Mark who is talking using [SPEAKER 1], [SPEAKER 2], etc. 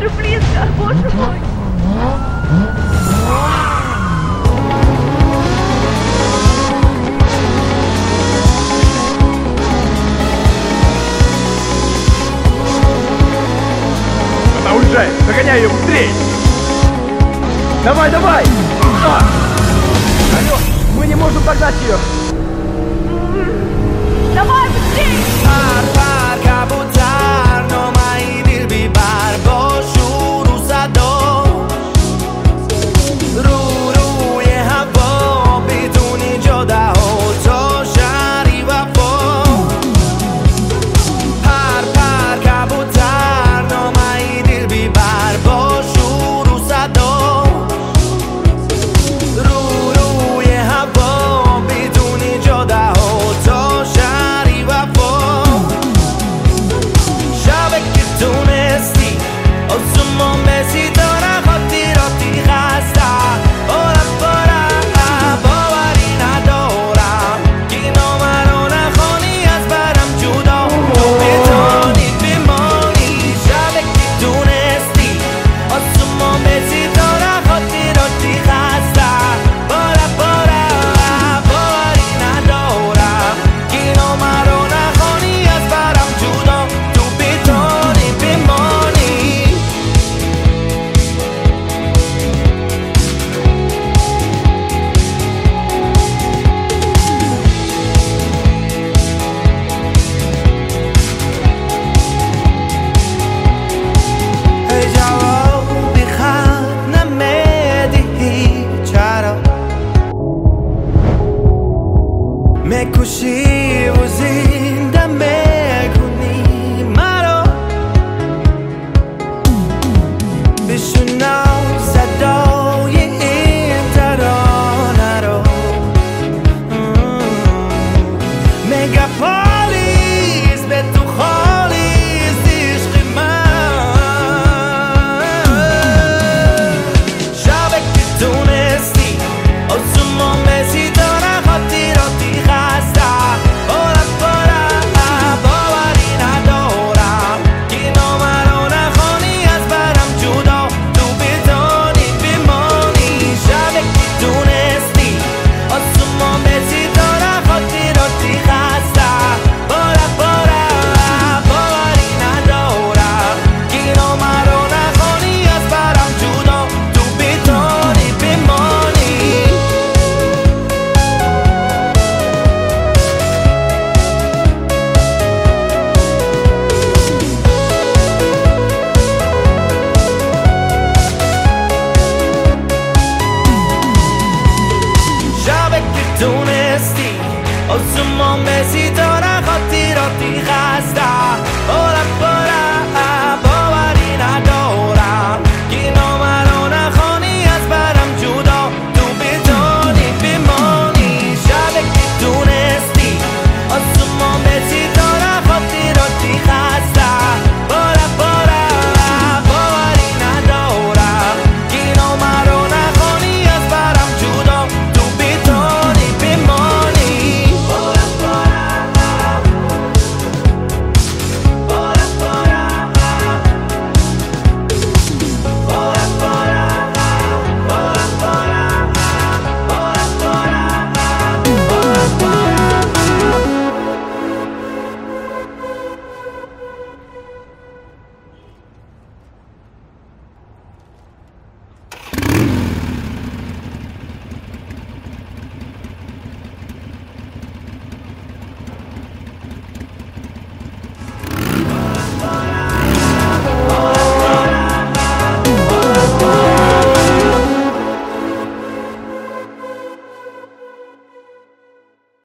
[SPEAKER 1] Боже, близко, боже мой.
[SPEAKER 2] Она уезжает, догоняй ее быстрее! Давай, давай! Алло, мы не можем догнать ее!
[SPEAKER 1] Давай, быстрее!
[SPEAKER 3] میکشی و زنده میکنی مرا بشنو صدای این ترانه رو میگه پالیس به تو خالیس عشق من شبه که تونستی آسمان مسی داره خاطراتی خسته تونستی آسمان به ستاره خاطراتی خسته